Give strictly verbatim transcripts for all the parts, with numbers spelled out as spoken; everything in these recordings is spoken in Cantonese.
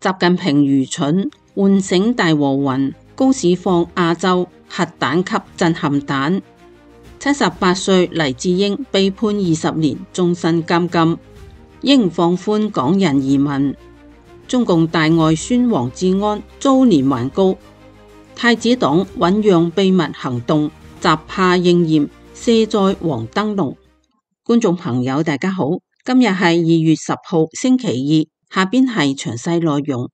習近平愚蠢，喚醒大和魂，高市放亞洲核彈級震撼彈。七十八歲黎智英被判二十年終身監禁。應放寬港人移民。中共大外宣王志安遭連環告。太子黨醞釀秘密行動，習怕應驗，卸載黃燈籠。觀眾朋友大家好，今日係二月十號星期二，下邊係詳細內容。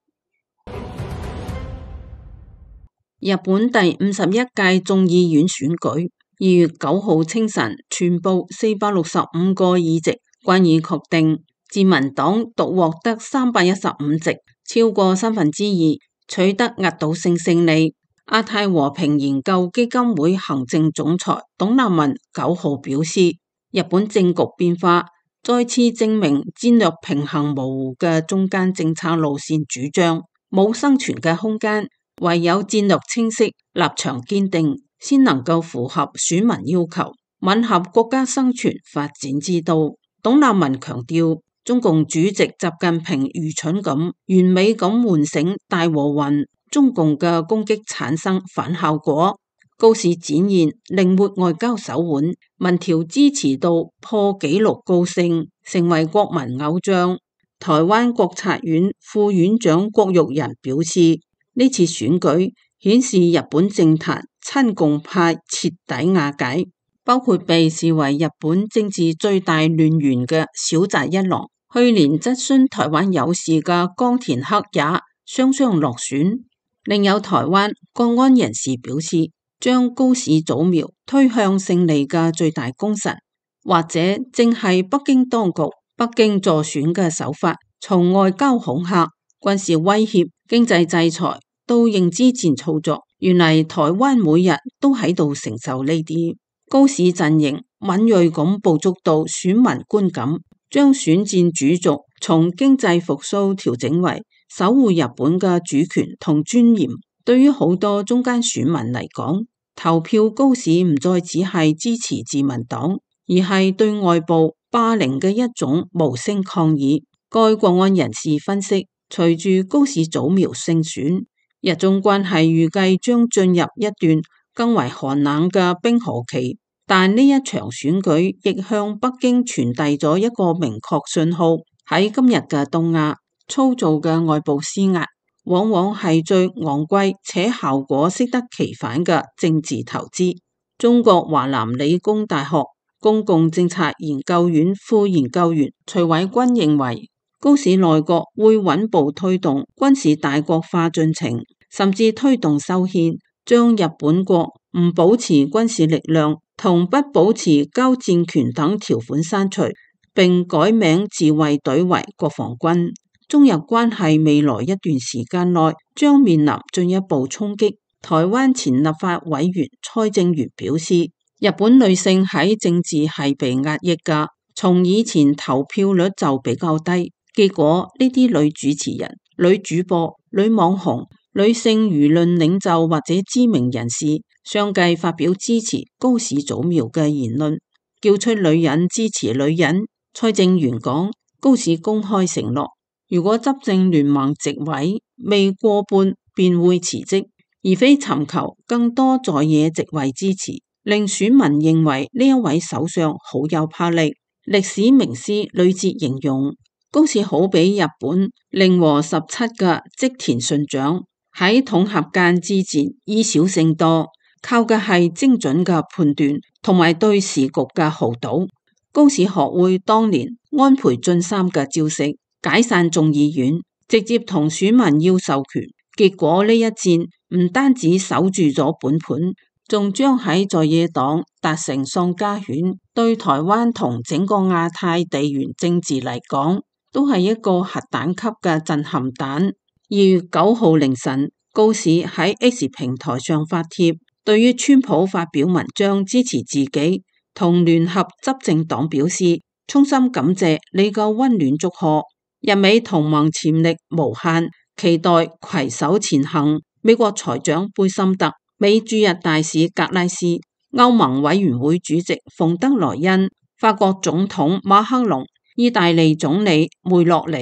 日本第五十一屆眾議院選舉，二月九號清晨，全部四百六十五個議席關已確定，自民黨獨獲得三百一十五席，超過三分之二，取得壓倒性勝利。亞太和平研究基金會行政總裁董立文九號表示，日本政局變化再次證明戰略平衡模糊嘅中間政策路線主張冇生存嘅空間，唯有戰略清晰、立場堅定，先能夠符合選民要求，吻合國家生存發展之道。董立文強調，中共主席習近平愚蠢咁、完美咁喚醒大和魂，中共嘅攻擊產生反效果。高市展現靈活外交手腕，民調支持度破紀錄高升，成為國民偶像。台灣國策院副院長郭玉仁表示，呢次選舉顯示日本政壇親共派徹底瓦解，包括被視為日本政治最大亂源嘅小澤一郎，去年質詢台灣有事嘅岡田克也雙雙落選。另有台灣國安人士表示，將高市早苗推向勝利嘅最大功臣，或者正係北京當局北京助選嘅手法，從外交恐嚇、軍事威脅、經濟制裁到認知戰操作，原嚟台灣每日都喺度承受呢啲。高市陣營敏銳咁捕捉到選民觀感，將選戰主軸從經濟復甦調整為守護日本嘅主權同尊嚴。對於好多中間選民嚟講，投票高市唔再只係支持自民黨，而係對外部霸凌嘅一種無聲抗議。該國安人士分析，隨住高市早苗勝選，日中關係預計將進入一段更為寒冷嘅冰河期。但呢一場選舉亦向北京傳遞咗一個明確信號，喺今日嘅東亞，粗糙嘅外部施壓往往係最昂貴且效果適得其反嘅政治投資。中國華南理工大學公共政策研究院副研究員徐偉軍認為，高市內閣會穩步推動軍事大國化進程，甚至推動修憲，將日本國唔保持軍事力量同不保持交戰權等條款刪除，並改名自衛隊為國防軍。中日關係未來一段時間內將面臨進一步衝擊。台灣前立法委員蔡正元表示，日本女性喺政治係被壓抑㗎，從以前投票率就比較低，結果呢啲女主持人、女主播、女網紅、女性輿論領袖或者知名人士相繼發表支持高市早苗嘅言論，叫出女人支持女人。蔡正元講，高市公開承諾，如果執政聯盟席位未過半便會辭職，而非尋求更多在野席位支持，令選民認為呢一位首相好有魄力。歷史名師呂捷形容，高市好比日本令和十七嘅織田信長，喺統合間之戰以少勝多，靠嘅係精準嘅判斷同埋對時局嘅豪賭。高市學會當年安倍晉三嘅招式，解散眾議院，直接同選民要授權，結果呢一戰唔單止守住咗本盤，仲將喺在野黨達成喪家犬，對台灣同整個亞太地緣政治嚟講，都係一個核彈級嘅震撼彈。二月九號凌晨，高市喺 X 平台上發帖，對於川普發表文章支持自己同聯合執政黨表示，衷心感謝你個溫暖祝賀，日美同盟潛力無限，期待攜手前行。美國財長貝森特、美駐日大使格拉斯、歐盟委員會主席馮德萊恩、法國總統馬克龍、意大利總理梅洛尼、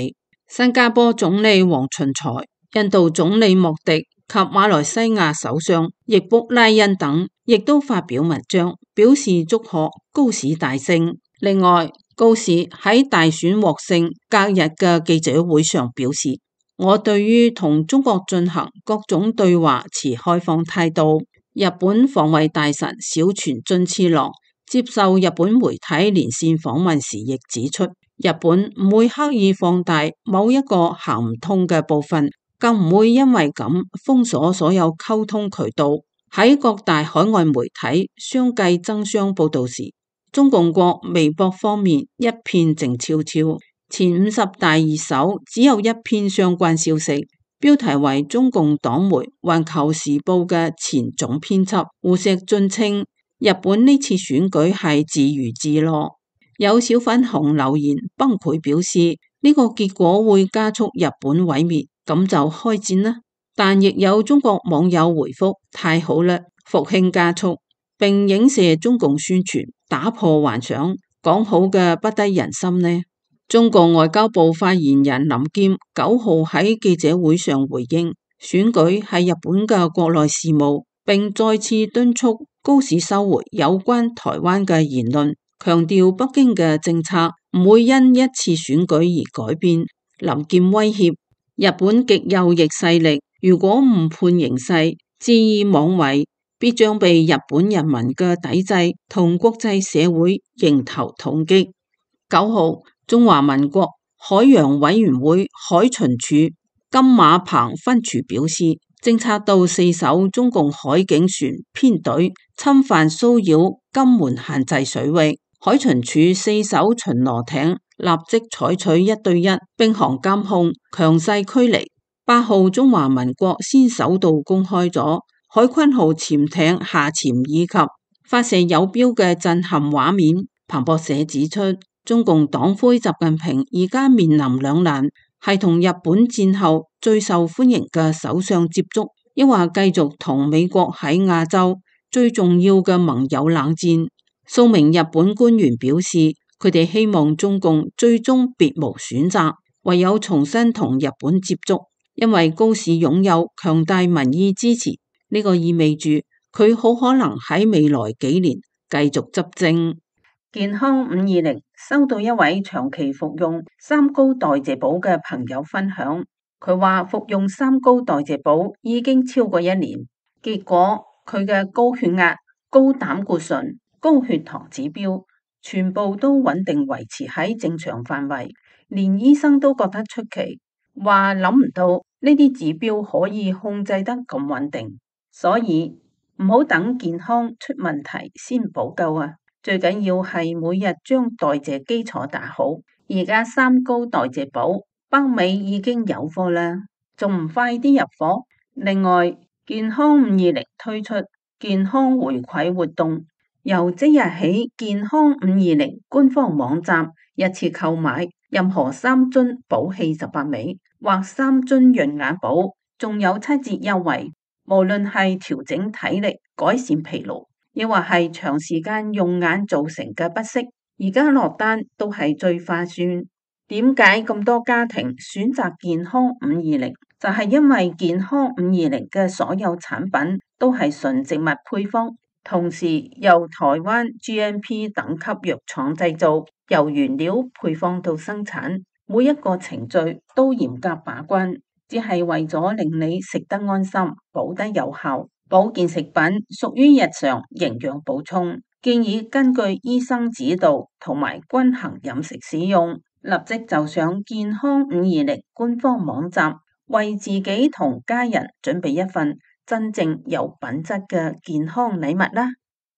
新加坡總理黃循財、印度總理莫迪及馬來西亞首相易卜拉欣等，亦都發表文章表示祝賀高市大勝。另外，高市喺大選獲勝隔日嘅記者會上表示，我對於同中國進行各種對話持開放態度。日本防衛大臣小泉進次郎接受日本媒體連線訪問時亦指出，日本唔會刻意放大某一個行唔通嘅部分，更唔會因為咁封鎖所有溝通渠道。喺各大海外媒體相繼爭相報道時，中共國微博方面一片靜悄悄，前五十大熱搜只有一篇相關消息。標題為中共黨媒《環球時報》嘅前總編輯胡錫進稱，日本呢次選舉係自娛自樂。有小粉紅留言崩潰表示，呢個結果會加速日本毀滅，咁就開戰啦。但亦有中國網友回覆，太好啦，復興加速，並影射中共宣傳，打破幻想，講好嘅不得人心呢。中國外交部發言人林劍九號喺記者會上回應，選舉係日本嘅國內事務，並再次敦促高市收回有關台灣嘅言論，強調北京嘅政策唔會因一次選舉而改變。林劍威脅，日本極右翼勢力如果誤判形勢，恣意妄為，必將被日本人民嘅抵制同國際社會迎頭痛擊。九號，中華民國海洋委員會海巡署金馬棚分署表示，偵測到四艘中共海警船編隊侵犯騷擾金門限制水域，海巡署四艘巡邏艇立即採取一對一並航監控，強勢驅離。八號，中華民國先首度公開咗海鯤號潛艇下潛以及發射有標嘅震撼畫面。彭博社指出，中共黨魁習近平而家面臨兩難，係同日本戰後最受歡迎嘅首相接觸，抑或繼續同美國喺亞洲最重要嘅盟友冷戰。數名日本官員表示，佢哋希望中共最終別無選擇，唯有重新同日本接觸，因為高市擁有強大民意支持，呢個意味住佢好可能喺未來幾年繼續執政。健康五二零收到一位長期服用三高代謝寶嘅朋友分享，佢話服用三高代謝寶已經超過一年，結果佢嘅高血壓、高膽固醇、高血糖指標全部都穩定維持喺正常範圍，連醫生都覺得出奇，話諗唔到呢啲指標可以控制得咁穩定，所以唔好等健康出問題先補救啊！最緊要係每日將代謝基礎打好。而家三高代謝寶北美已經有貨啦，仲唔快啲入貨？另外，健康五二零推出健康回饋活動，由即日起，健康五二零官方網站一次購買任何三樽寶氣十八味或三樽潤眼寶，仲有七折優惠。無論係調整體力、改善疲勞，亦或係長時間用眼造成嘅不適，而家落單都係最划算。點解咁多家庭選擇健康五二零？就係因為健康五二零嘅所有產品都係純植物配方，同時由台灣 G M P 等級藥廠製造，由原料配方到生產，每一個程序都嚴格把關，只係為咗令你食得安心、補得有效。保健食品屬於日常營養補充，建議根據醫生指導同埋均衡飲食使用。立即就上健康五二零官方網站，為自己同家人準備一份真正有品質嘅健康禮物啦！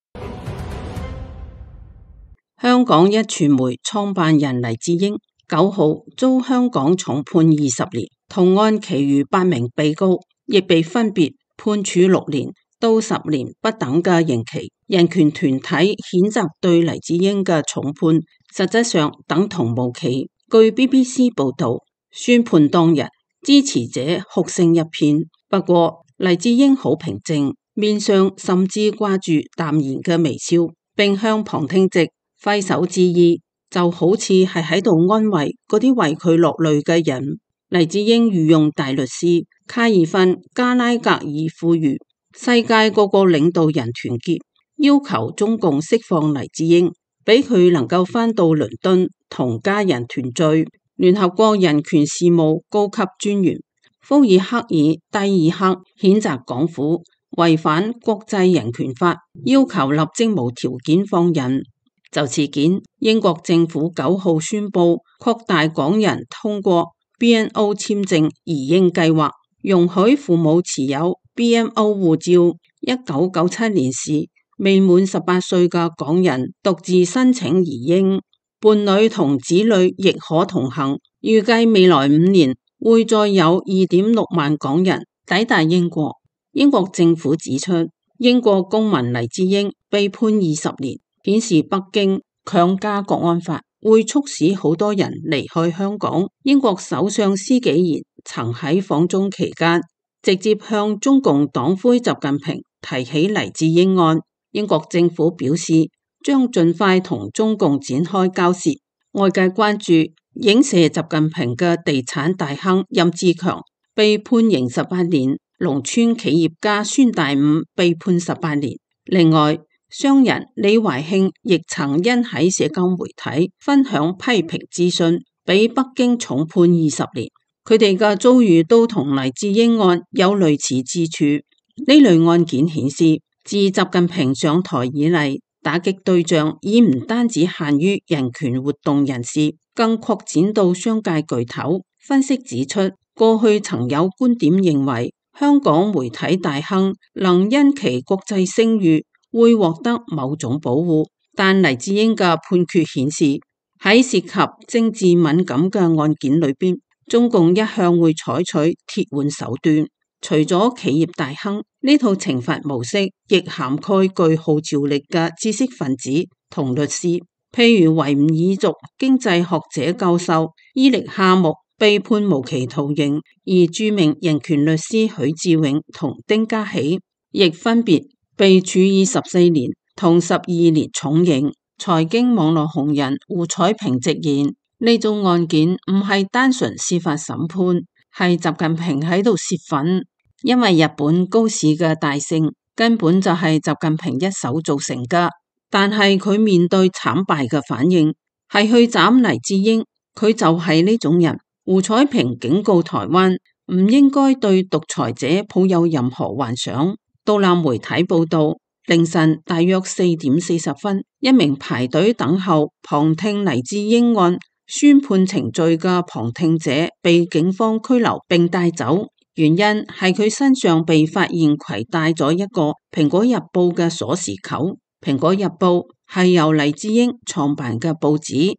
香港壹傳媒創辦人黎智英九號遭香港重判二十年，同案其餘八名被告亦被分別判處六年到十年不等嘅刑期。人權團體譴責對黎智英嘅重判實質上等同無期。據 B B C 報道，宣判當日支持者哭聲一片，不過黎智英好平靜，面上甚至掛住淡然嘅微笑，並向旁聽席揮手致意。 就好似係喺度安慰嗰啲為佢落淚嘅人。黎智英御用大律師卡爾芬加拉格爾呼籲世界各個領導人團結，要求中共釋放黎智英，俾佢能夠返到倫敦同家人團聚。聯合國人權事務高級專員福爾克爾蒂爾克譴責港府違反國際人權法，要求立即無條件放人。就事件，英國政府九號宣布擴大港人通過 B N O 簽證移英計劃，容許父母持有 B N O 護照，一九九七年時未滿十八歲嘅港人獨自申請移英，伴侶同子女亦可同行。預計未來五年會再有二點六萬港人抵達英國。英國政府指出，英國公民黎智英被判二十年，顯示北京強加國安法會促使好多人離開香港。英國首相施紀賢曾喺訪中期間直接向中共黨魁習近平提起黎智英案。英國政府表示將盡快同中共展開交涉。外界關注影射習近平嘅地產大亨任志強被判刑十八年，農村企業家孫大午被判十八年。另外，商人李懷慶亦曾因喺社交媒體分享批評資訊，被北京重判二十年。佢哋嘅遭遇都同黎智英案有類似之處。呢類案件顯示，自習近平上台以嚟，打擊對象已唔單止限於人權活動人士，更擴展到商界巨頭。分析指出，過去曾有觀點認為，香港媒體大亨能因其國際聲譽會獲得某種保護，但黎智英嘅判決顯示，喺涉及政治敏感嘅案件裏邊，中共一向會採取鐵腕手段。除咗企業大亨，呢套懲罰模式亦涵蓋具號召力嘅知識分子同律師，譬如維吾爾族經濟學者教授伊力哈木被判無期徒刑，而著名人權律師許志永同丁家喜亦分別被處以十四年同十二年重刑。財經網絡紅人胡彩平直言，呢種案件唔係單純司法審判，係習近平喺度泄憤，因為日本高市嘅大勝根本就係習近平一手造成㗎。但係佢面對慘敗嘅反應係去斬黎智英，佢就係呢種人。胡彩平警告台灣唔應該對獨裁者抱有任何幻想。獨立媒體報道，凌晨大約四點四十分，一名排隊等候旁聽黎智英案宣判程序嘅旁聽者被警方拘留並帶走，原因係佢身上被發現攜帶咗一個蘋果日報嘅鎖匙扣。蘋果日報係由黎智英創辦嘅報紙。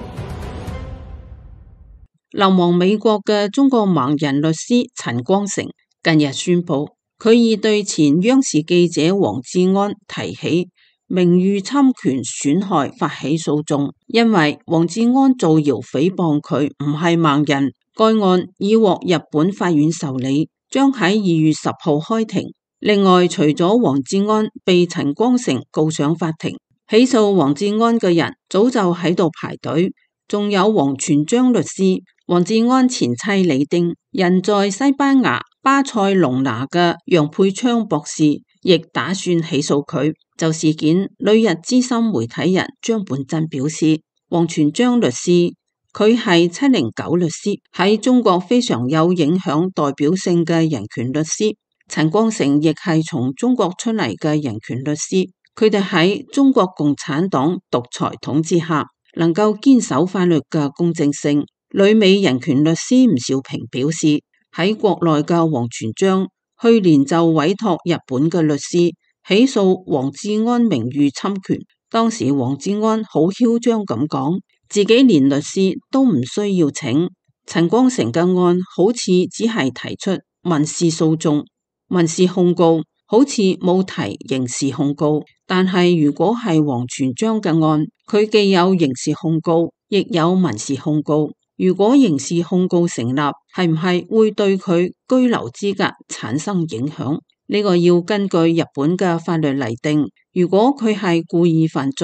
流亡美國嘅中國盲人律師陳光誠近日宣布，佢已對前央視記者黃志安提起名譽侵權損害發起訴訟，因為黃志安造謠誹謗佢唔係盲人。該案已獲日本法院受理，將喺二月十號開庭。另外，除咗黃志安被陳光誠告上法庭，起訴黃志安嘅人早就喺度排隊，仲有王全璋律師。黃志安前妻李丁、人在西班牙巴塞隆拿嘅楊佩昌博士亦打算起訴佢。就事件，旅日資深媒體人張本真表示，王全璋律師佢係七零九律師，喺中國非常有影響代表性嘅人權律師。陳光誠亦係從中國出嚟嘅人權律師，佢哋喺中國共產黨獨裁統治下，能夠堅守法律嘅公正性。旅美人權律師吳兆平表示，喺國內嘅王全璋去年就委託日本嘅律師起訴黃志安名譽侵權。當時黃志安好囂張咁講，自己連律師都唔需要請。陳光誠嘅案好似只係提出民事訴訟、民事控告，好似冇提刑事控告。但係如果係黃全璋嘅案，佢既有刑事控告，亦有民事控告。如果刑事控告成立，係唔係會對佢居留資格產生影響？呢個要根據日本嘅法律嚟定。如果佢係故意犯罪，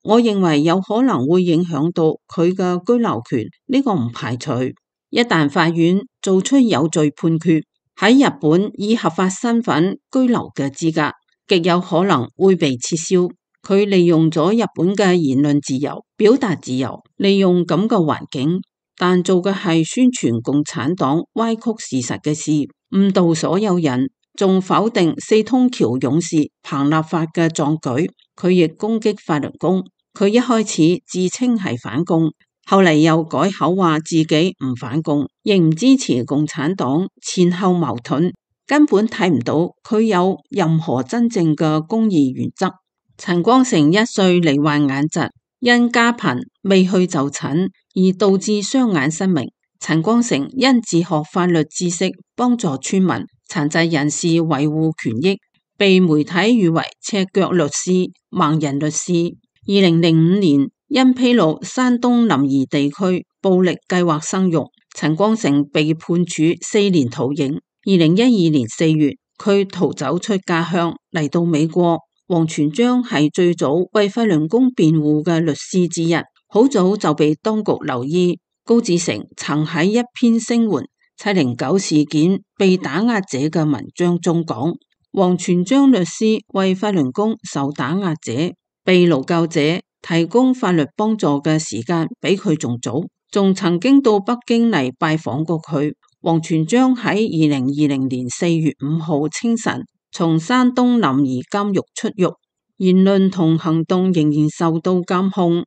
我認為有可能會影響到佢嘅居留權，呢個唔排除。一旦法院做出有罪判決，喺日本以合法身份居留嘅資格，極有可能會被撤銷。佢利用咗日本嘅言論自由、表達自由，利用咁嘅環境，但做嘅係宣傳共產黨歪曲事實嘅事，誤導所有人，仲否定四通橋勇士彭立發嘅壯舉。佢亦攻擊法輪功，佢一開始自稱係反共，後嚟又改口話自己唔反共，亦唔支持共產黨，前後矛盾，根本睇唔到佢有任何真正嘅公義原則。陳光誠一歲罹患眼疾，因家貧未去就診，而導致雙眼失明。陳光誠因自學法律知識，幫助村民、殘疾人士維護權益，被媒體譽為赤腳律師、盲人律師。二零零五年因披露山東臨沂地區暴力計劃生育，陳光誠被判處四年徒刑。二零一二年四月，佢逃走出家鄉嚟到美國。王全璋係最早為法輪功辯護嘅律師之一，好早就被當局留意。高志成曾喺一篇聲援七零九事件被打壓者嘅文章中講，王全璋律師為法輪功受打壓者、被勞教者提供法律幫助嘅時間比佢仲早，仲曾經到北京嚟拜訪過佢。王全璋喺二零二零年四月五號清晨從山東臨沂監獄出獄，言論同行動仍然受到監控。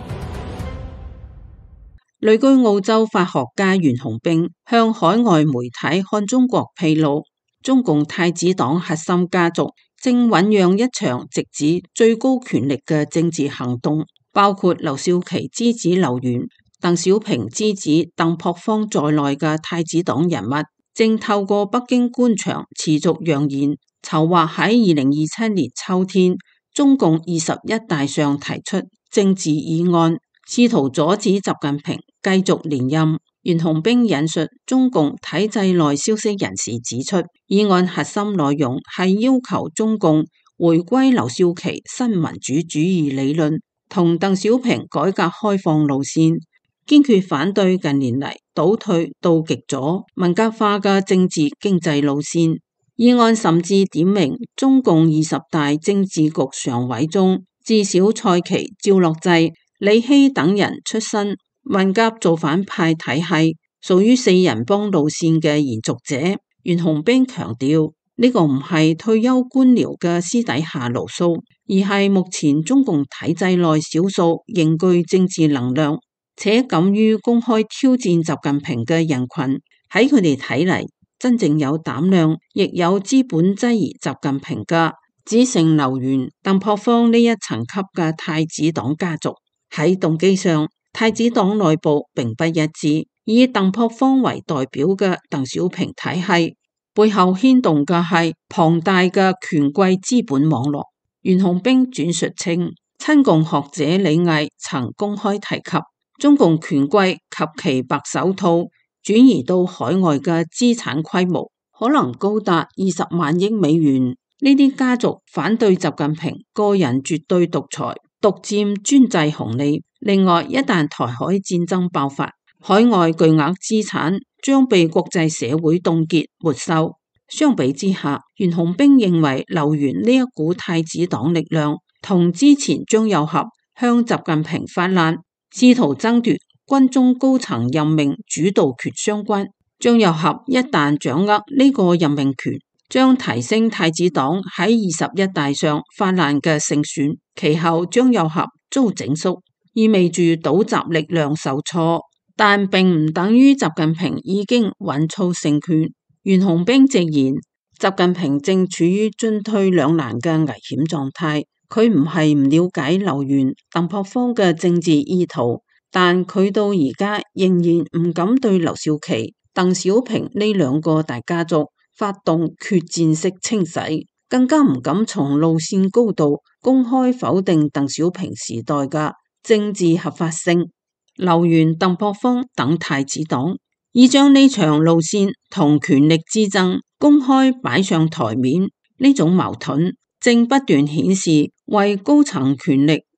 旅居澳洲法學家袁弘彬向海外媒體看中國披露，中共太子黨核心家族正醞釀一場直指最高權力嘅政治行動，包括劉少奇之子劉源、鄧小平之子鄧樸方在內嘅太子黨人物，正透過北京官場持續揚言，籌劃喺二零二七年秋天中共二十一大上提出政治議案，試圖阻止習近平繼續連任。袁弘彬引述中共體制內消息人士指出，議案核心內容係要求中共回歸劉少奇新民主主義理論同鄧小平改革開放路線，堅決反對近年嚟倒退到極左文革化嘅政治經濟路線。議案甚至點名中共二十大政治局常委中，至少蔡奇、趙樂際、李希等人出身文革造反派體系，屬於四人幫路線嘅延續者。袁弘彬強調，呢、這個唔係退休官僚嘅私底下牢騷，而係目前中共體制內少數仍具政治能量且敢於公開挑戰習近平嘅人群。喺佢哋睇嚟，真正有膽量亦有資本質疑習近平嘅，只剩劉源、鄧樸方呢一層級嘅太子黨家族。喺動機上，太子黨內部並不一致，以鄧樸方為代表嘅鄧小平體系背後牽動嘅係龐大嘅權貴資本網絡。袁弘彬轉述稱，親共學者李毅曾公開提及，中共權貴及其白手套轉移到海外嘅資產規模可能高達二十萬億美元。呢啲家族反對習近平個人絕對獨裁、獨佔專制紅利。另外，一旦台海戰爭爆發，海外巨額資產將被國際社會凍結沒收。相比之下，袁弘彬認為劉源呢一股太子黨力量同之前張又俠向習近平發難，試圖爭奪軍中高層任命主導權相關。張又俠一旦掌握呢個任命權，將提升太子黨喺二十一大上發難嘅勝算，其後張又俠遭整肅，意味住倒習力量受挫，但並唔等於習近平已經穩操勝權。袁弘彬直言，習近平正處於進退兩難嘅危險狀態，佢唔係唔了解劉源、鄧樸方嘅政治意圖，但佢到而家仍然唔敢對劉少奇、鄧小平呢兩個大家族發動決戰式清洗，更加唔敢從路線高度公開否定鄧小平時代嘅政治合法性。劉源、鄧樸方等太子黨已將呢場路線同權力之爭公開擺上台面，呢種矛盾正不斷顯示為高層權力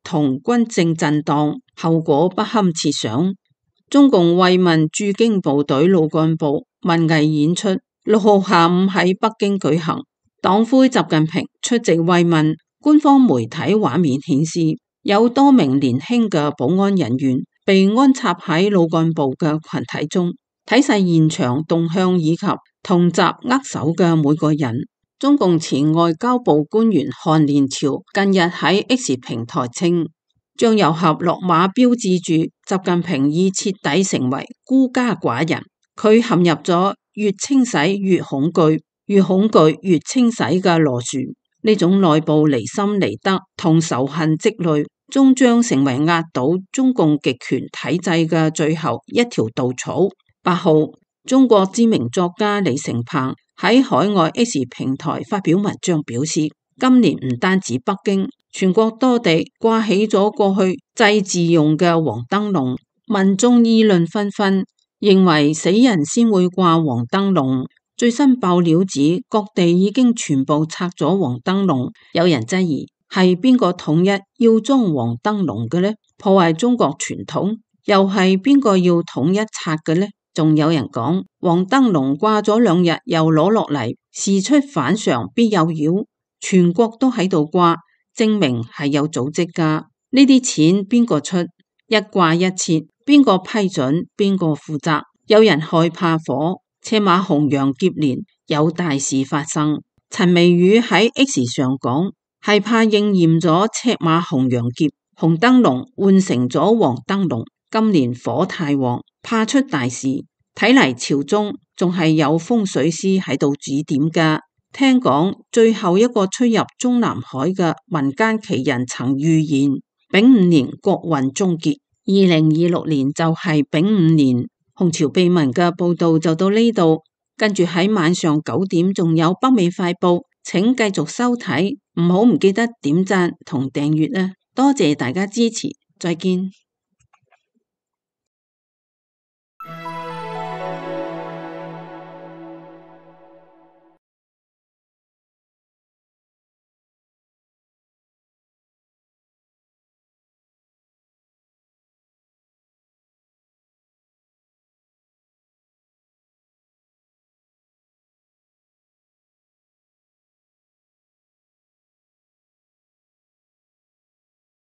同軍政震盪，後果不堪設想。中共慰問駐京部隊老幹部文藝演出六號下午喺北京舉行，黨魁習近平出席慰問。官方媒體畫面顯示，有多名年輕嘅保安人員被安插喺老幹部嘅群體中，睇晒現場動向以及同習握手嘅每個人。中共前外交部官員韓連朝近日喺 X 平台稱，醬油盒落馬標誌住習近平已徹底成為孤家寡人，佢陷入咗越清洗越恐懼，越恐懼越清洗嘅螺旋。呢種內部離心離德同仇恨積累，終將成為壓倒中共極權體制嘅最後一條稻草。八號，中國知名作家李成鵬喺海外 X 平台發表文章表示，今年唔單止北京，全國多地掛起咗過去祭祀用嘅黃燈籠，民眾議論紛紛，認為死人先會掛黃燈籠。最新爆料指，各地已經全部拆咗黃燈籠。有人質疑係邊個統一要裝黃燈籠嘅呢？破壞中國傳統，又係邊個要統一拆嘅呢？仲有人講黃燈籠掛咗兩日又攞落嚟，事出反常必有妖，全國都喺度掛，證明係有組織噶。呢啲錢邊個出？一掛一切，邊個批准？邊個負責？有人害怕火，赤馬紅羊劫年有大事發生。陳微宇喺 X 上講，係怕應驗咗赤馬紅羊劫，紅燈籠換成咗黃燈籠。今年火太旺，怕出大事。睇嚟朝中仲係有風水師喺度指點噶。聽講最後一個出入中南海嘅民間奇人曾預言，丙午年國運終結，二零二六年就係丙午年。紅潮秘聞嘅報道就到呢度，跟住喺晚上九點仲有北美快報，請繼續收睇，唔好唔記得點讚同訂閱啊！多謝大家支持，再見。